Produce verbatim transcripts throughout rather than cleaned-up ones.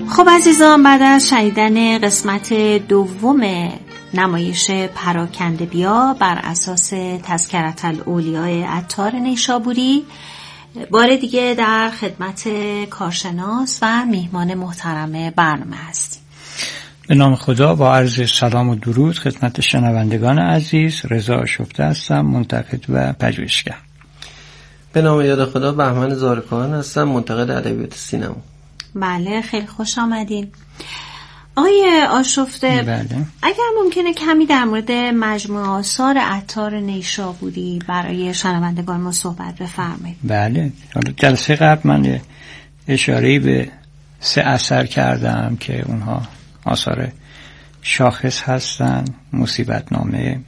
خب عزیزان، بعد از شنیدن قسمت دوم نمایش پراکنده بیا بر اساس تذکرة الاولیاء عطار نیشابوری، بار دیگه در خدمت کارشناس و میهمان محترم برنامه هستیم. به نام خدا، با عرض سلام و درود خدمت شنوندگان عزیز، رضا شفته هستم، منتقد و پژوهشگر. به نام یاد خدا، بهمن زارکان هستم، منتقد ادبیات سینما. بله، خیلی خوش آمدین. آقای آشفته، بله. اگر ممکنه کمی در مورد مجموعه آثار عطار نیشابوری برای شنوندگان ما صحبت بفرمایید. بله، جلسه قبل من اشاره‌ای به سه اثر کردم که اونها آثار شاخص هستن: مصیبت نامه،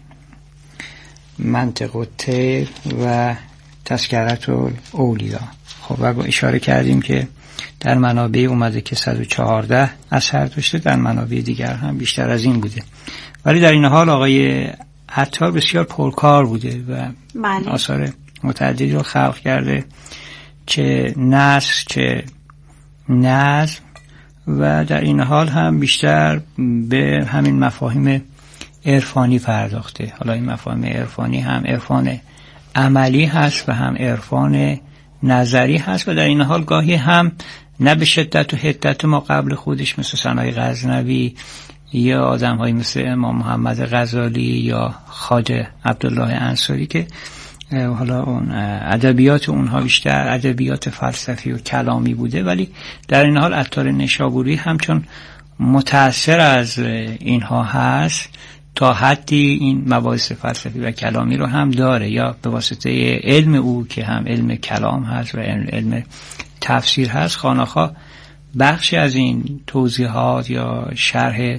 منطق الطیر و تذکرة الاولیاء. خب و اشاره کردیم که در منابع اومده که صد و چهارده اثر داشته، در منابع دیگر هم بیشتر از این بوده، ولی در این حال آقای عطار بسیار پرکار بوده و بله. آثار متعددی رو خلق کرده، چه نثر چه نظم، و در این حال هم بیشتر به همین مفاهیم عرفانی پرداخته. حالا این مفاهیم عرفانی هم عرفان عملی هست و هم عرفان نظری هست، و در این حال گاهی هم نه به شدت و حدت ما قبل خودش مثل ثنای غزنوی یا آدم های مثل امام محمد غزالی یا خواجه عبدالله انصاری که حالا اون ادبیات اونها بیشتر ادبیات فلسفی و کلامی بوده، ولی در این حال عطار نیشابوری همچون متأثر از اینها هست تا حدی این مباحث فلسفی و کلامی رو هم داره، یا به واسطه علم او که هم علم کلام هست و علم تفسیر هست، خانه‌خواه بخشی از این توضیحات یا شرح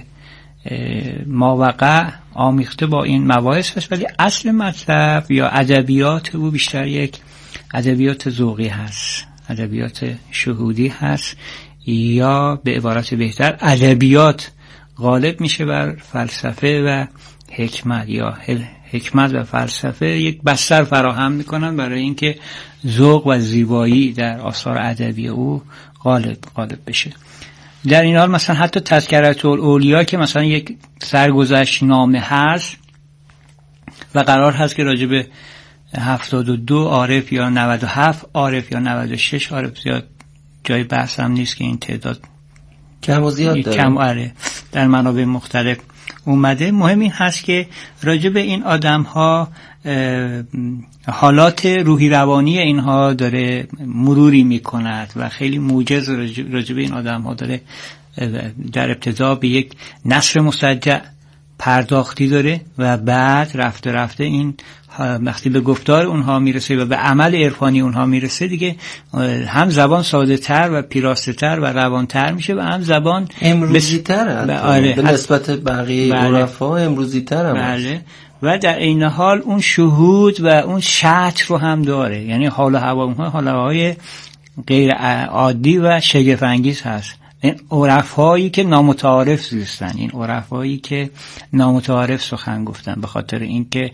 ماوقع آمیخته با این مباحث هست، ولی اصل مطلب یا ادبیات او بیشتر یک ادبیات ذوقی هست، ادبیات شهودی هست، یا به عبارت بهتر ادبیات غالب میشه بر فلسفه و حکمت، یا حکمت و فلسفه یک بستر فراهم میکنن برای اینکه ذوق و زیبایی در آثار ادبی او غالب غالب بشه. در این حال مثلا حتی تذکرة الاولیاء که مثلا یک سرگذشت نامه هست و قرار هست که راجع به هفتاد و دو عارف یا نود و هفت عارف یا نود و شش عارف، زیاد جای بحث هم نیست که این تعداد کم و زیاد داره، کم آره در منابع مختلف اومده. مهم این هست که راجع به این آدم ها حالات روحی روانی اینها داره مروری میکند و خیلی موجز راجع به این آدم ها داره در ابتدا به یک نثر مسجع پرداختی داره و بعد رفته رفته این وقتی به گفتار اونها میرسه و به عمل عرفانی اونها میرسه دیگه هم زبان ساده تر و پیراسته تر و روان تر میشه و هم زبان امروزی تر به, آره به نسبت بقیه عرفا امروزی تر هم بله. و در این حال اون شهود و اون شطر رو هم داره، یعنی حال و هوا اونها حال و هوای غیر عادی و شگفت انگیز هست. این عرفایی که نامتعارف زیستن، این عرفایی که نامتعارف سخن گفتن، به خاطر اینکه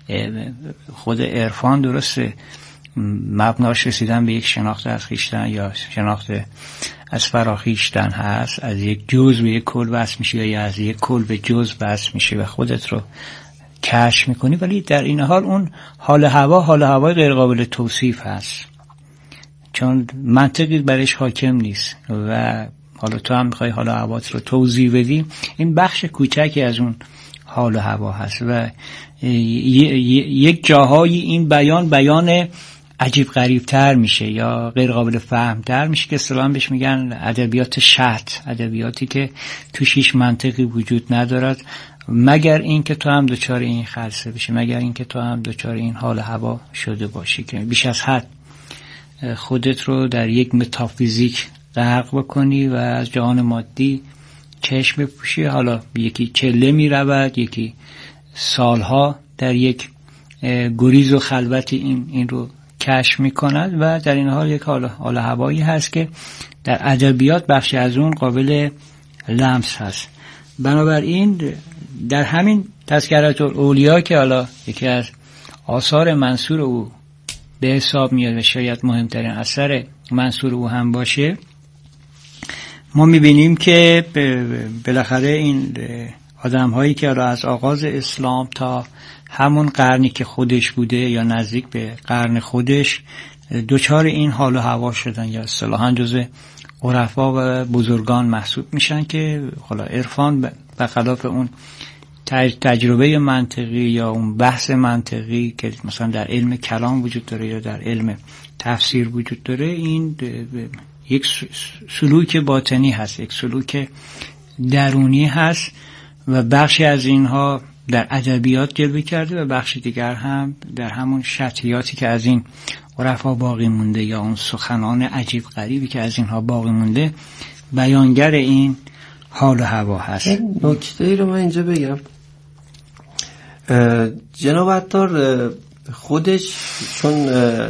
خود عرفان درسته مبناش رسیدن به یک شناخت از خویشتن یا شناخت از فراخویشتن هست، از یک جزء به یک کل وصل میشه یا از یک کل به جزء وصل میشه و خودت رو کشف میکنی، ولی در این حال اون حال هوا حال هوای غیر قابل توصیف هست، چون منطقی برش حاکم نیست و حالا تو هم میخوای حال و هوات رو توضیح بدی، این بخش کوچکی از اون حال و هوا هست و یک جاهایی این بیان بیان عجیب غریب تر میشه یا غیر قابل فهم تر میشه که اصطلاحاً بهش میگن ادبیات شط، ادبیاتی که توش هیچ منطقی وجود ندارد مگر اینکه تو هم دچار این خلسه بشی، مگر اینکه تو هم دچار این حال و هوا شده باشی که بیش از حد خودت رو در یک متافیزیک غرق بکنی و از جهان مادی چشم بپوشی. حالا یکی چله می رود، یکی سالها در یک گریز و خلوتی این این رو کشف می کند و در این حال یک حال حال هوایی هست که در ادبیات بخشی از اون قابل لمس هست. بنابراین در همین تذکرة الاولیاء که حالا یکی از آثار منصور او به حساب میاد و شاید مهمترین اثر منصور او هم باشه، ما میبینیم که بالاخره این آدم هایی که از آغاز اسلام تا همون قرنی که خودش بوده یا نزدیک به قرن خودش دوچار این حال و هوا شدن یا اصطلاحاً جزء عرفا و بزرگان محسوب میشن که حالا عرفان بخلاف اون تجربه منطقی یا اون بحث منطقی که مثلا در علم کلام وجود داره یا در علم تفسیر وجود داره، این یک سلوک باطنی هست، یک سلوک درونی هست و بخشی از اینها در ادبیات جلوه کرده و بخشی دیگر هم در همون شطحیاتی که از این عرفا باقی مونده یا اون سخنان عجیب غریبی که از اینها باقی مونده بیانگر این حال و هوا هست. این نکته ای رو من اینجا بگم، جناب عطار خودش چون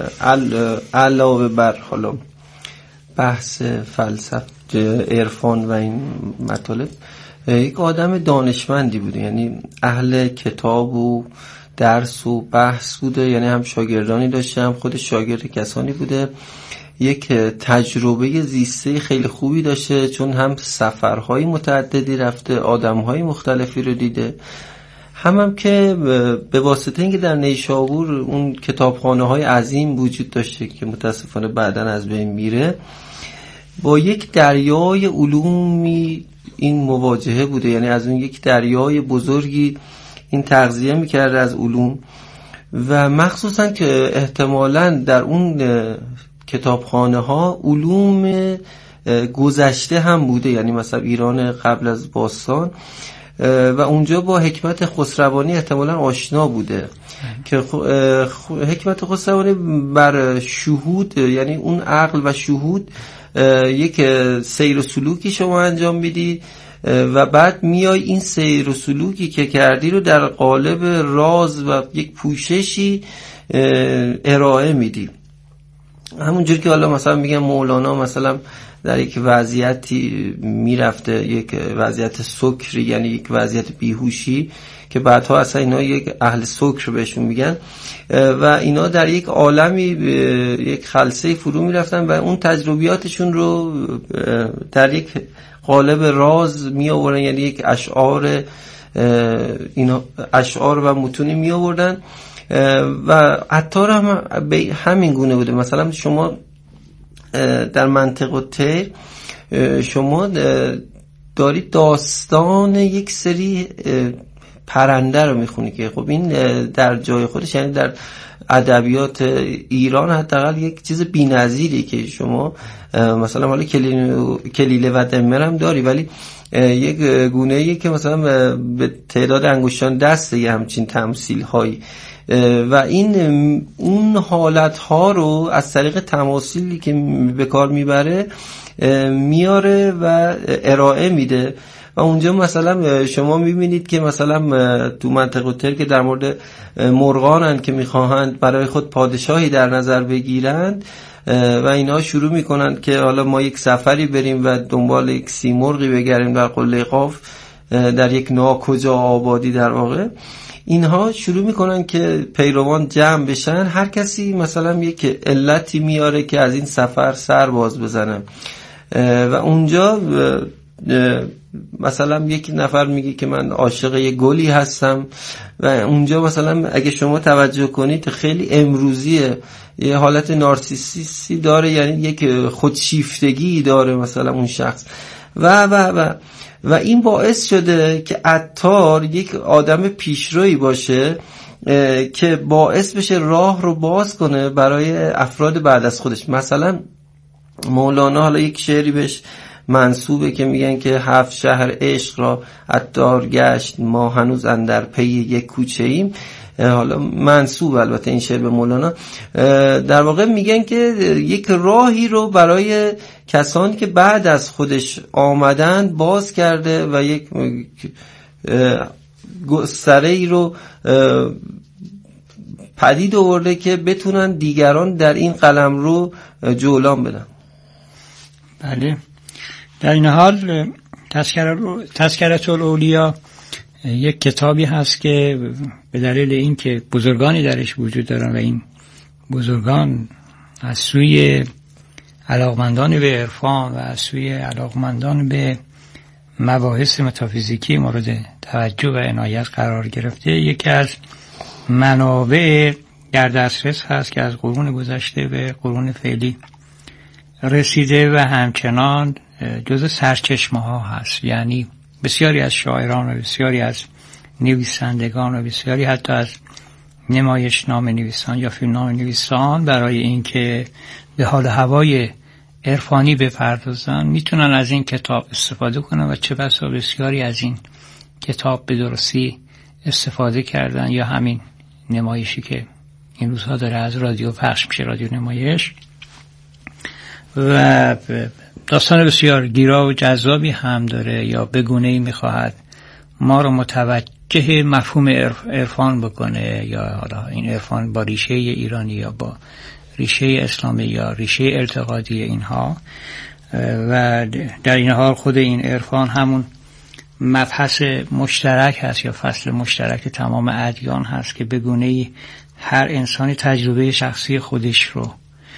علاوه بر حالا بحث فلسفه عرفان و این مطالب یک آدم دانشمندی بوده، یعنی اهل کتاب و درس و بحث بوده، یعنی هم شاگردانی داشته هم خود شاگرد کسانی بوده، یک تجربه زیسته خیلی خوبی داشته چون هم سفرهای متعددی رفته، آدمهای مختلفی رو دیده، هم هم که به واسطه اینکه در نیشابور اون کتابخانه های عظیم وجود داشته که متاسفانه بعداً از بین میره، با یک دریای علومی این مواجهه بوده، یعنی از اون یک دریای بزرگی این تغذیه میکرده از علوم و مخصوصا که احتمالاً در اون کتابخانه ها علوم گذشته هم بوده، یعنی مثلا ایران قبل از باستان و اونجا با حکمت خسروانی احتمالاً آشنا بوده که حکمت خسروانی بر شهود، یعنی اون عقل و شهود یک سیر و سلوکی شما انجام میدی و بعد میای این سیر و سلوکی که کردی رو در قالب راز و یک پوششی ارائه میدی. همونجوری که حالا مثلا میگم مولانا مثلا در یک وضعیتی میرفته، یک وضعیت سکری، یعنی یک وضعیت بیهوشی که بعدها اصلا اینا یک اهل سکر بهشون میگن و اینا در یک عالمی یک خلسه فرو میرفتن و اون تجربیاتشون رو در یک قالب راز می آوردن، یعنی یک اشعار اینا اشعار و متونی می آوردن و عطار هم به همین گونه بوده. مثلا شما در منطق الطیر شما دارید داستان یک سری پرنده رو میخونی که خب این در جای خودش، یعنی در ادبیات ایران حداقل یک چیز بی‌نظیری که شما مثلا حالا کلیله و دمر هم داری، ولی یک گونه‌ای که مثلا به تعداد انگشتان دست یه همچین تمثیل هایی و این اون حالت ها رو از طریق تماثیلی که به کار میبره میاره و ارائه میده و اونجا مثلا شما میبینید که مثلا تو منطقه الطیر که در مورد مرغانن که میخواهند برای خود پادشاهی در نظر بگیرند و اینا شروع میکنند که حالا ما یک سفری بریم و دنبال یک سیمرغی بگردیم در قله قاف در یک ناکجا آبادی، در واقع اینها شروع میکنن که پیروان جمع بشن، هر کسی مثلا یک علتی میاره که از این سفر سر باز بزنن و اونجا مثلا یک نفر میگه که من عاشق یک گلی هستم و اونجا مثلا اگه شما توجه کنید خیلی امروزیه، یه حالت نارسیسیستی داره، یعنی یک خودشیفتگی داره مثلا اون شخص و و و و این باعث شده که عطار یک آدم پیشروی باشه که باعث بشه راه رو باز کنه برای افراد بعد از خودش. مثلا مولانا حالا یک شعری بهش منسوبه که میگن که هفت شهر عشق را عطار گشت، ما هنوز اندر پی یک کوچه ایم. حالا منسوب البته این شعر به مولانا، در واقع میگن که یک راهی رو برای کسانی که بعد از خودش آمدن باز کرده و یک گستره‌ای رو پدید آورده که بتونن دیگران در این قلمرو جولان بدن. بله، در این حال تذکرة الاولیا یک کتابی هست که به دلیل اینکه بزرگانی درش وجود دارن و این بزرگان از سوی علاقمندان به عرفان و از سوی علاقمندان به مباحث متافیزیکی مورد توجه و عنایت قرار گرفته، یکی از منابع در دسترس هست که از قرون گذشته به قرون فعلی رسیده و همچنان جز سرچشمه ها هست. یعنی بسیاری از شاعران و بسیاری از نویسندگان و بسیاری حتی از نمایش نام نویسان یا فیلم نام نویسان برای اینکه به حال هوای عرفانی بپردازن میتونن از این کتاب استفاده کنن و چه بسا بسیاری از این کتاب به درستی استفاده کردن. یا همین نمایشی که این روزها داره از رادیو پخش میشه، رادیو نمایش، و داستان بسیار گیرا و جذابی هم داره، یا به گونه‌ای میخواهد ما رو متوجه مفهوم عرفان بکنه، یا حالا این عرفان با ریشه ایرانی یا با ریشه اسلامی یا ریشه ارتقادی اینها. و در این حال خود این عرفان همون مبحث مشترک هست یا فصل مشترک تمام ادیان هست که به گونه‌ای هر انسانی تجربه شخصی خودش رو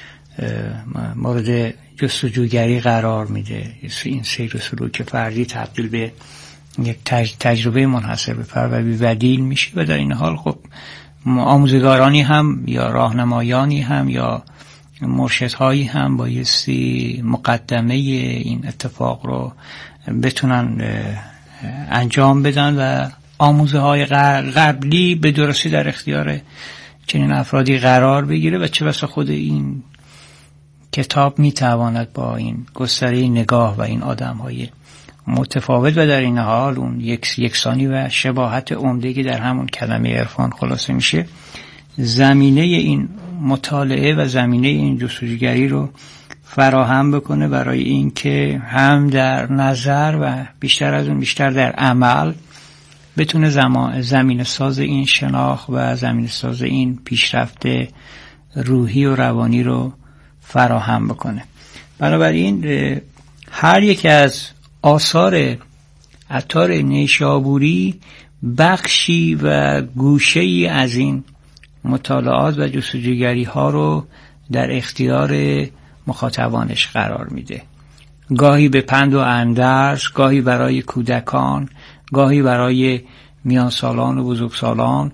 مورد جستجوگری قرار میده. این سیر و سلوک فردی تبدیل به یک تجربه منحصر به فرد و بی‌بدیل میشه و در این حال خب آموزگارانی هم یا راهنمایانی هم یا مرشدهایی هم بایستی مقدمه این اتفاق رو بتونن انجام بدن و آموزه های قبلی به درستی در اختیار چنین افرادی قرار بگیره و چه بسا خود این کتاب میتواند با این گستره نگاه و این آدم های متفاوت و در این حال اون یک یکسانی و شباهت عمده که در همون کلمه عرفان خلاصه میشه زمینه این مطالعه و زمینه این جستجوگری رو فراهم بکنه برای اینکه هم در نظر و بیشتر از اون بیشتر در عمل بتونه زمان زمین ساز این شناخت و زمین ساز این پیشرفت روحی و روانی رو فراهم بکنه. بنابراین هر یک از آثار عطار نیشابوری بخشی و گوشه‌ای از این مطالعات و جستجوگری ها رو در اختیار مخاطبانش قرار میده. گاهی به پند و اندرز، گاهی برای کودکان، گاهی برای میانسالان و بزرگسالان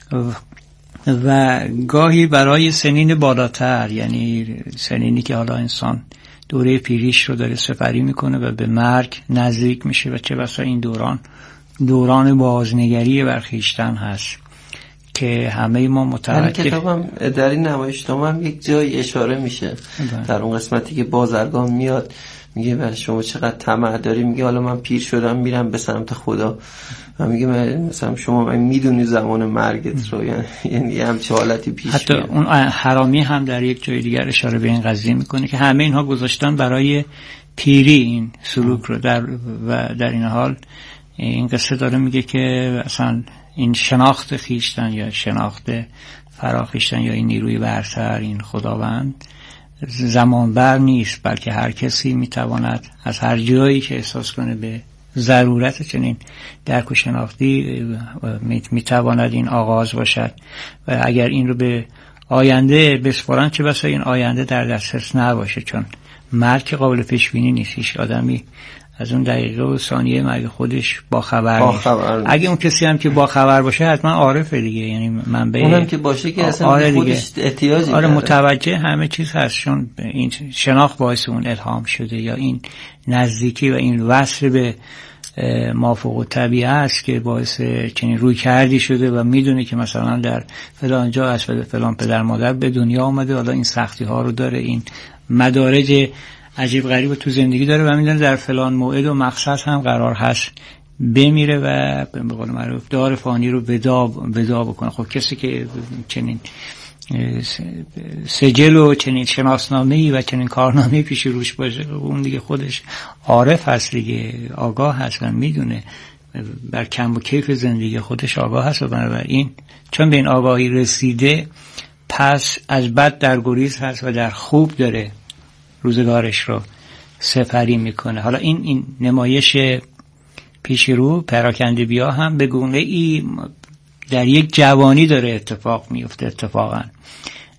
و گاهی برای سنین بالاتر، یعنی سنینی که حالا انسان دوره پیریش رو داره سپری میکنه و به مرگ نزدیک میشه و چه بسا این دوران دوران بازنگری بر خویشتن هست که همه ما متوجه. این کتابم در این نمایشنامه هم یک جای اشاره میشه در اون قسمتی که بازرگان میاد میگه برای شما چقدر طمع داری، میگه حالا من پیر شدم میرم به سمت خدا و میگه مثلا شما من میدونی زمان مرگت رو، یعنی همچه حالتی پیش حتی میاد. اون حرامی هم در یک جای دیگر اشاره به این قضیه میکنه که همه اینها گذاشتن برای پیری این سلوک رو در و در این حال این قصه داره میگه که اصلا این شناخت خیشتن یا شناخت فراخیشتن یا این نیروی برتر، این خداوند زمان بر نیست، بلکه هر کسی میتواند از هر جایی که احساس کنه به ضرورت چنین درک و شناختی میتواند این آغاز باشد و اگر این رو به آینده بسپارن چه بسا این آینده در دسترس نباشه، چون مرگ قابل پیش بینی نیست. هیچ آدمی از اون دقیقه و ثانیه مرگ خودش با خبر با نیست. خبر اگه اون کسی هم که با خبر باشه حتما عارفه دیگه، یعنی منبع اونم که باشه که اصلا آره خودش احتیاجی آره داره. متوجه همه چیز هست، چون این شناخت باعث اون الهام شده یا این نزدیکی و این وصل به مافوق الطبیعه است که باعث چنین روی کردی شده و میدونه که مثلا در فلان جا از فلان پدر مادر به دنیا آمده، حالا این سختی ها رو داره، این مدارج عجیب غریب تو زندگی داره و میدونه در فلان موعد و مقصد هم قرار هست بمیره و به قول معروف دار فانی رو ودا ودا بکنه. خب کسی که چنین سجل و چنین شناسنامه‌ای و چنین کارنامه‌ای پیش روش باشه اون دیگه خودش عارف هست دیگه، آگاه هست و میدونه بر کم و کیف زندگی خودش آگاه هست و بنابراین چون به این آگاهی رسیده پس از بد در گریز هست و در خوب داره روزگارش رو سپری میکنه. حالا این این نمایش پیش رو پراکنده بیا هم به گونه ای در یک جوانی داره اتفاق میفته. اتفاقا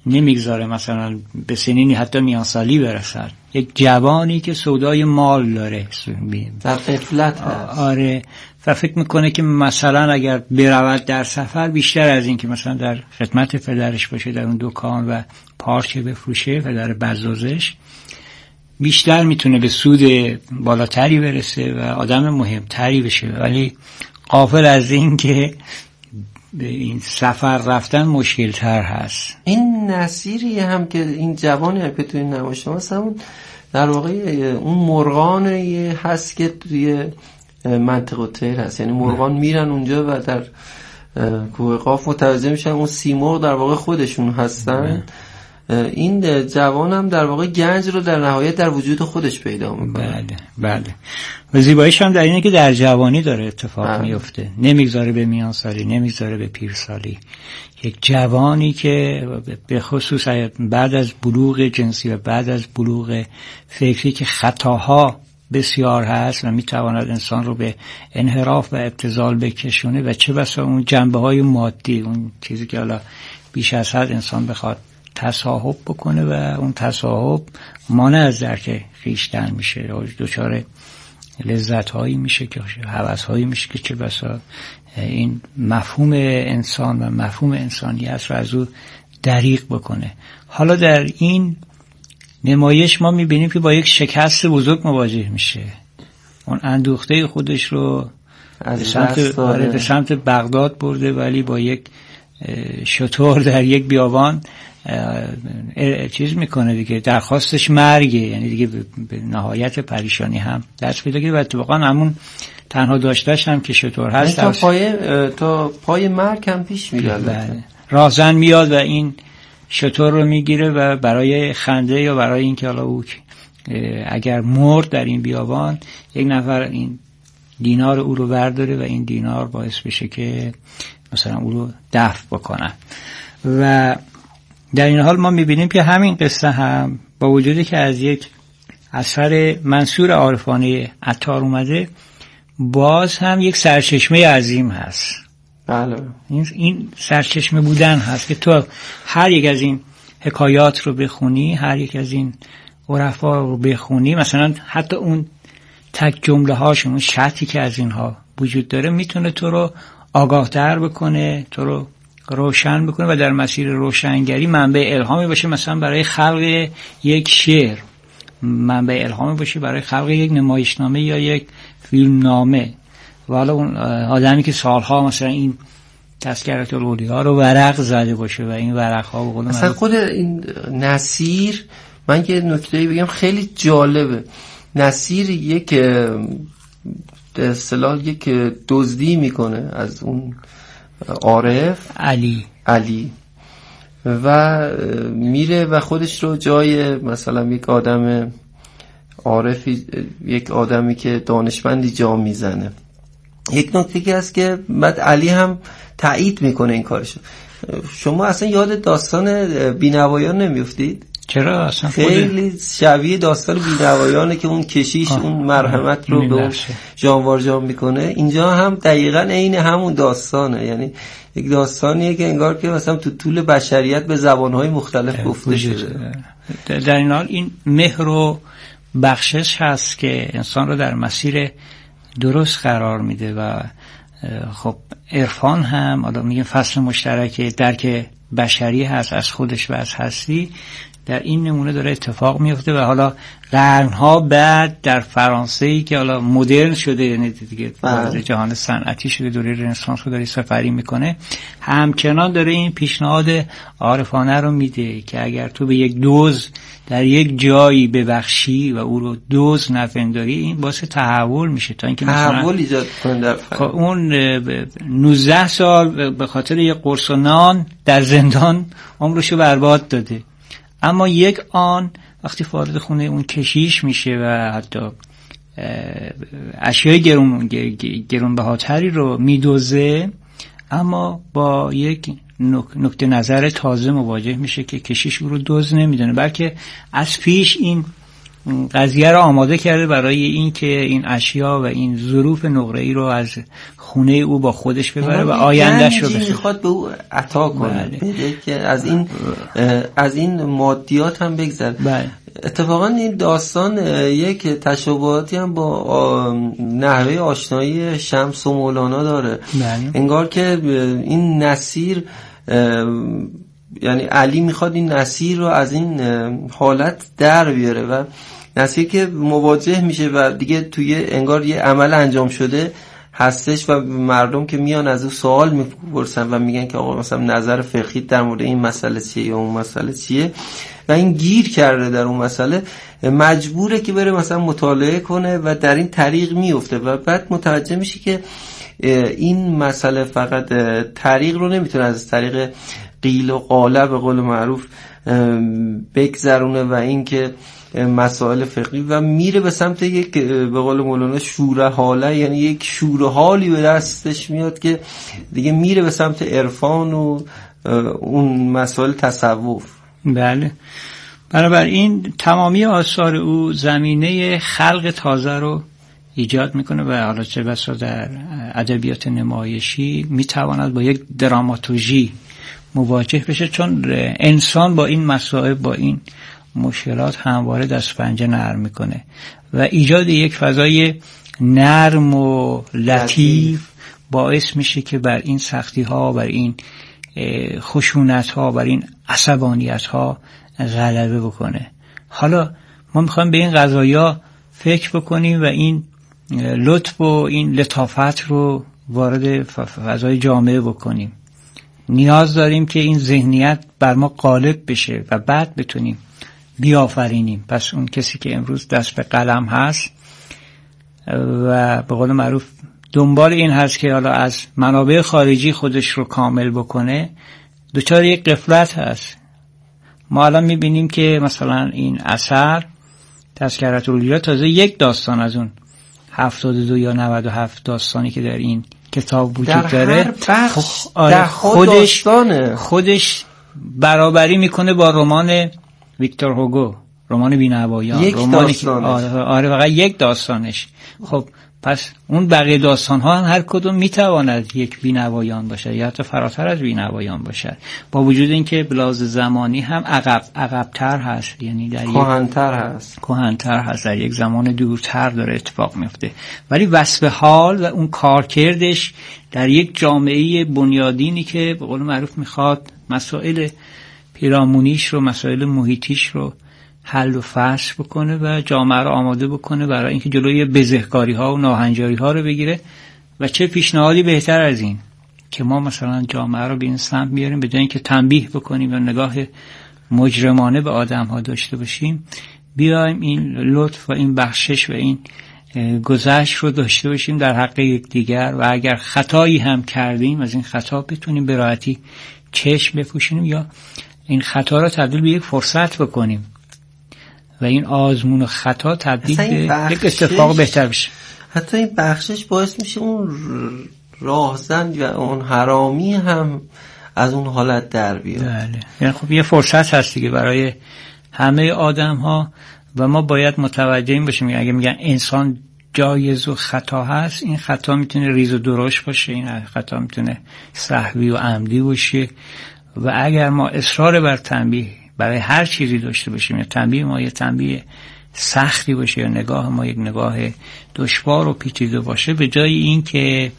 نمیگذاره مثلا به سنینی حتی میانسالی برسد. یک جوانی که سودای مال داره در غفلت هست. آره، و فکر میکنه که مثلا اگر برود در سفر بیشتر از این که مثلا در خدمت پدرش باشه در اون دکان و پارچه بفروشه، پدر بزازش، بیشتر میتونه به سود بالاتری برسه و آدم مهمتری بشه، ولی غافل از این که به این سفر رفتن مشکل تر هست. این نصیری هم که این جوانی که توی نمایش هست همون در واقع اون مرغانی هست که توی منطقه تیر هست، یعنی مرغان میرن اونجا و در کوه قاف متوجه میشن اون سیمرغ در واقع خودشون هستن. این جوان هم در واقع گنج رو در نهایت در وجود خودش پیدا میکنه. بله بله. و زیباییش هم در اینه که در جوانی داره اتفاق بله. میفته، نمیگذاره به میانسالی، نمیگذاره به پیرسالی. یک جوانی که به خصوص بعد از بلوغ جنسی و بعد از بلوغ فکری که خطاها بسیار هست و میتواند انسان رو به انحراف و ابتذال بکشونه و چه بسا اون جنبه های مادی، اون چیزی که حالا بیش از حد انسان بخواد تصاحب بکنه و اون تصاحب مانع از درک خویشتن میشه، دچار لذت هایی میشه که هوس هایی میشه که چه بسا این مفهوم انسان و مفهوم انسانیت رو از او دریغ بکنه. حالا در این نمایش ما میبینیم که با یک شکست بزرگ مواجه میشه. اون اندوخته خودش رو به سمت, به سمت بغداد برده، ولی با یک شتر در یک بیابان چیز میکنه دیگه، درخواستش مرگه، یعنی دیگه به نهایت پریشانی هم دست پیدا کرده و اتفاقا همون تنها داشتهش هم که شتر هست تا پای تا پای مرگ هم پیش میاد. راهزن میاد و این شتر رو میگیره و برای خنده یا برای اینکه حالا او اگر مرد در این بیابان یک نفر این دینار او رو برداره و این دینار باعث بشه که مثلا او رو دفن بکنن. و در این حال ما میبینیم که همین قصه هم با وجودی که از یک اثر منصور عارفانه عطار اومده، باز هم یک سرچشمه عظیم هست. بله. این این سرچشمه بودن هست که تو هر یک از این حکایات رو بخونی، هر یک از این عرفا رو بخونی، مثلا حتی اون تک جمله هاشون، اون شرطی که از اینها وجود داره میتونه تو رو آگاه‌تر بکنه، تو رو روشن بکنه و در مسیر روشنگری منبع الهامی باشه، مثلا برای خلق یک شعر، منبع الهامی باشه برای خلق یک نمایشنامه یا یک فیلمنامه. و حالا اون آدمی که سالها مثلا این تذکرات الاولیاء رو ورق زده باشه و این ورق ها به قول مثلا خود این نصیر، من یه نکته‌ای بگم خیلی جالبه. نصیر یک به اصطلاح یک دزدی میکنه از اون عارف علی علی و میره و خودش رو جای مثلا یک آدم عارفی، یک آدمی که دانشمندی جا میزنه. یک نکته که هست که بعد علی هم تایید میکنه این کارشو. شما اصلا یاد داستان بینوایان نمیفتید؟ چرا؟ اصلا خیلی شبیه داستان بینوایانه که اون کشیش اون مرحمت رو به اون جانوار جان میکنه. اینجا هم دقیقاً عین همون داستانه، یعنی یک داستانیه که انگار که مثلا تو طول بشریت به زبانهای مختلف گفته شده. در این حال این مهر و بخشش هست که انسان رو در مسیر درست قرار میده و خب عرفان هم آدم میگه فصل مشترک درک بشری هست از خودش و از هستی، در این نمونه داره اتفاق میفته. و حالا قرنها بعد در فرانسه‌ای که حالا مدرن شده، یعنی دیگه وارد جهان صنعتی شده، دوره رنسانس رو داره سفری میکنه، همچنان داره این پیشنهاد عارفانه رو میده که اگر تو به یک دوز در یک جایی ببخشی و او رو دوز نپنداری، این باعث تحول میشه تا اینکه مثلا تحول ایجاد کنه در فرهنگ. اون نوزده سال به خاطر یک قرص و نان در زندان عمرشو برباد داده، اما یک آن وقتی وارد خونه اون کشیش میشه و حتی اشیای گرون گرانبهاتری رو میدوزه، اما با یک نکته نظر تازه مواجه میشه که کشیش او رو دزد نمیدونه، بلکه از پیش این قضیه رو آماده کرده برای این که این اشیا و این ظروف نقره‌ای رو از خونه او با خودش ببره و آیندهش رو بسازه. میخواد به او عطا کنه، بده که از این از این مادیات هم بگذره. بله. اتفاقا این داستان یک تشابهاتی هم با نحوه آشنایی شمس و مولانا داره. بله. انگار که این نصیر، یعنی علی میخواد این نصیر رو از این حالت در بیاره و نصیر که مواجه میشه و دیگه توی انگار یه عمل انجام شده هستش و مردم که میان از او سوال میپرسن و میگن که آقا مثلا نظر فقهی در مورد این مسئله چیه یا اون مسئله چیه و این گیر کرده در اون مسئله، مجبوره که بره مثلا مطالعه کنه و در این طریق میفته و بعد متوجه میشه که این مسئله فقط طریق رو نمیتونه از طریق قیل و قاله به قول معروف بگذرونه و این که مسائل فقهی و میره به سمت یک به قول مولانا شوره حاله، یعنی یک شوره حالی به دستش میاد که دیگه میره به سمت عرفان و اون مسائل تصوف. بله. بنابراین تمامی آثار او زمینه خلق تازه رو ایجاد میکنه و حالا چه بسا در ادبیات نمایشی میتواند با یک دراماتورژی مواجه بشه، چون انسان با این مسائل با این مشکلات همواره دست پنجه نرم میکنه و ایجاد یک فضای نرم و لطیف باعث میشه که بر این سختی ها، بر این خشونت ها، بر این عصبانیت ها غلبه بکنه. حالا ما میخوایم به این قضایا فکر بکنیم و این لطف و این لطافت رو وارد فضای جامعه بکنیم. نیاز داریم که این ذهنیت بر ما غالب بشه و بعد بتونیم بیافرینیم. پس اون کسی که امروز دست به قلم هست و به قول معروف دنبال این هست که حالا از منابع خارجی خودش رو کامل بکنه، دچار یک غفلت هست. ما الان میبینیم که مثلا این اثر تذکرة الاولیاء تازه یک داستان از اون هفتاد و دو یا نود و هفت داستانی که در این کتاب وجود داره در خودش خودش برابری میکنه با رمان ویکتور هوگو، رمان بینوایان. یک داستانش. آره, آره فقط یک داستانش. خب پس اون بقیه داستان ها هم هر کدوم میتواند یک بینوایان باشه یا حتی فراتر از بینوایان باشه، با وجود اینکه بلاز زمانی هم عقب عقب‌تر هست، یعنی در یک کهن‌تر هست کهن‌تر هست در یک زمان دورتر داره اتفاق میفته، ولی وصف حال و اون کارکردش در یک جامعه بنیادینی که به قول معروف میخواد مسائل پیرامونیش رو، مسائل محیطیش رو حل و فصل بکنه و جامعه رو آماده بکنه برای اینکه جلوی بزهکاری ها و ناهنجاری ها رو بگیره. و چه پیشنهادی بهتر از این که ما مثلا جامعه رو به این سمت بیاریم، به جای اینکه تنبیه بکنیم و نگاه مجرمانه به آدم ها داشته باشیم، بیایم این لطف و این بخشش و این گذشت رو داشته باشیم در حق یکدیگر و اگر خطایی هم کردیم از این خطا بتونیم به راحتی چشم بپوشونیم یا این خطا رو تبدیل به یک فرصت بکنیم و این آزمون و خطا تبدیل به یک اتفاق بهتر بشه. حتی این بخشش باعث میشه اون راهزن و اون حرامی هم از اون حالت در بیاد. بله. یعنی خب یه فرصت هست دیگه برای همه آدم ها و ما باید متوجه این باشیم اگه میگن انسان جایز و خطا هست، این خطا میتونه ریز و درشت باشه، این خطا میتونه سهوی و عمدی باشه و اگر ما اصرار بر تنبیه برای هر چیزی داشته باشیم یا تنبیه ما یه تنبیه سختی باشه یا نگاه ما یک نگاه دشوار و پیچیده باشه، به جای این که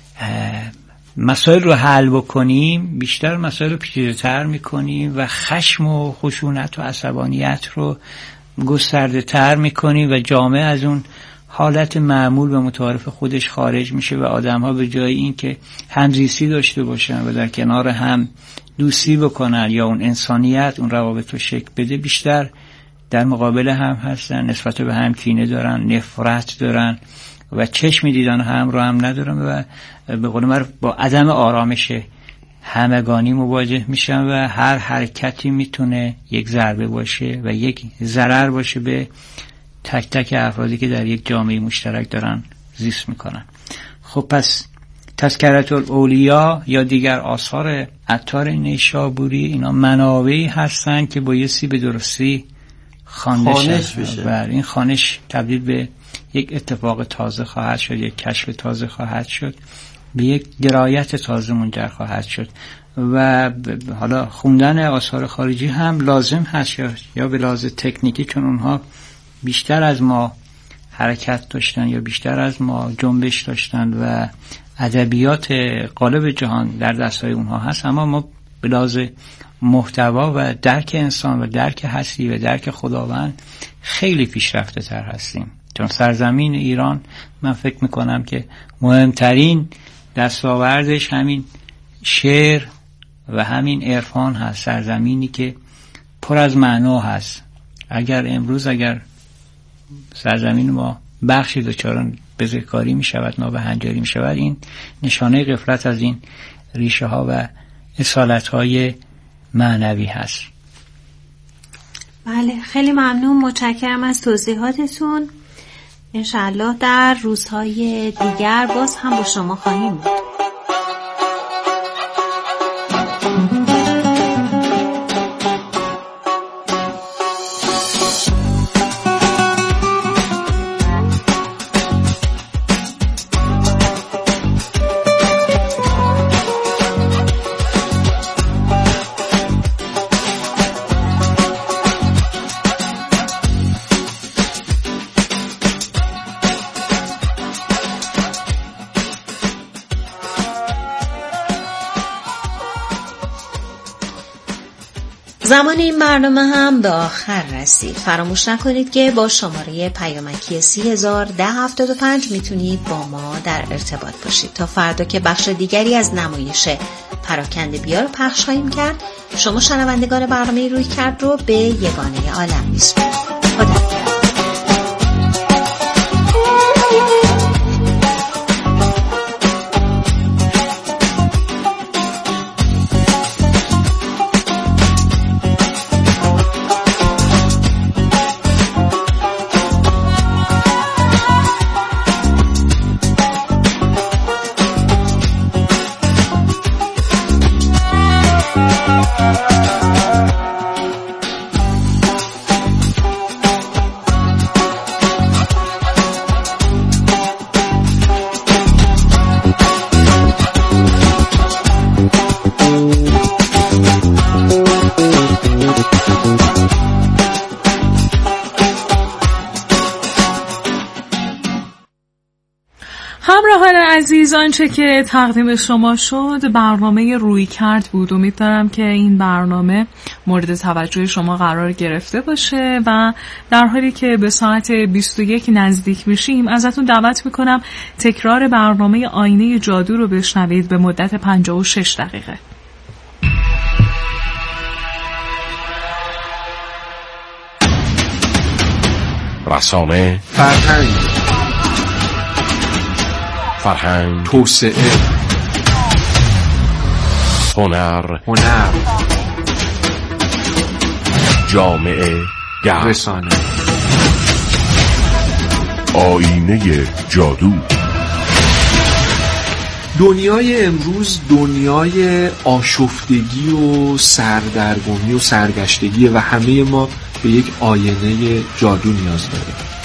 مسائل رو حل بکنیم بیشتر مسائل رو پیچیده تر میکنیم و خشم و خشونت و عصبانیت رو گسترده تر میکنیم و جامعه از اون حالت معمول و متعارف خودش خارج میشه و آدم ها به جای این که همزیستی داشته باشن و در کنار هم دوستی بکنن یا اون انسانیت اون روابط رو شکل بده، بیشتر در مقابل هم هستن، نسبت به هم کینه دارن، نفرت دارن و چشم دیدن هم رو هم ندارن و به قول معروف با عدم آرامش همگانی مواجه میشن و هر حرکتی میتونه یک ضربه باشه و یک ضرر باشه به تک تک افرادی که در یک جامعه مشترک دارن زیست میکنن. خب پس تذکرة الاولیاء یا دیگر آثار عطار نیشابوری اینا منابعی هستن که بایستی به درستی خانش بشه و این خانش تبدیل به یک اتفاق تازه خواهد شد، یک کشف تازه خواهد شد، به یک درایت تازه منجر خواهد شد. و حالا خوندن آثار خارجی هم لازم هست یا به لحاظ تکنیکی، چون اونها بیشتر از ما حرکت داشتن یا بیشتر از ما جنبش داشتن و ادبیات غالب جهان در دستای اونها هست، اما ما به لحاظ محتوا و درک انسان و درک هستی و درک خداوند خیلی پیشرفته تر هستیم. چون سرزمین ایران من فکر میکنم که مهمترین دستاوردش همین شعر و همین عرفان هست، سرزمینی که پر از معنا هست. اگر امروز اگر سرزمین ما بخشی دچار بزهکاری می شود، نابهنجاری می شود، این نشانه غفلت از این ریشه ها و اصالت های معنوی هست. بله، خیلی ممنون، متشکرم از توضیحاتتون. انشاءالله در روزهای دیگر باز هم با شما خواهیم بود. زمان این برنامه هم به آخر رسید. فراموش نکنید که با شماره پیامکی سی هزار ده هفتاد و پنج میتونید با ما در ارتباط باشید. تا فردا که بخش دیگری از نمایش پراکنده بیا رو پخش خواهیم کرد، شما شنوندگان برنامه روی کرد رو به یگانه عالم میسپاریم. خدا عزیز، آنچه که تقدیم شما شد برنامه روی کرد بود. امیدوارم که این برنامه مورد توجه شما قرار گرفته باشه و در حالی که به ساعت بیست و یک نزدیک میشیم ازتون دعوت میکنم تکرار برنامه آینه جادو رو بشنوید به مدت پنجاه و شش دقیقه. رسانه، فرهنگ، فرهنگ، توسعه، هنر، هنر، جامعه، گرد، رسانه، آینه جادو. دنیای امروز دنیای آشفتگی و سردرگمی و سرگشتگی و همه ما به یک آینه جادو نیاز داریم.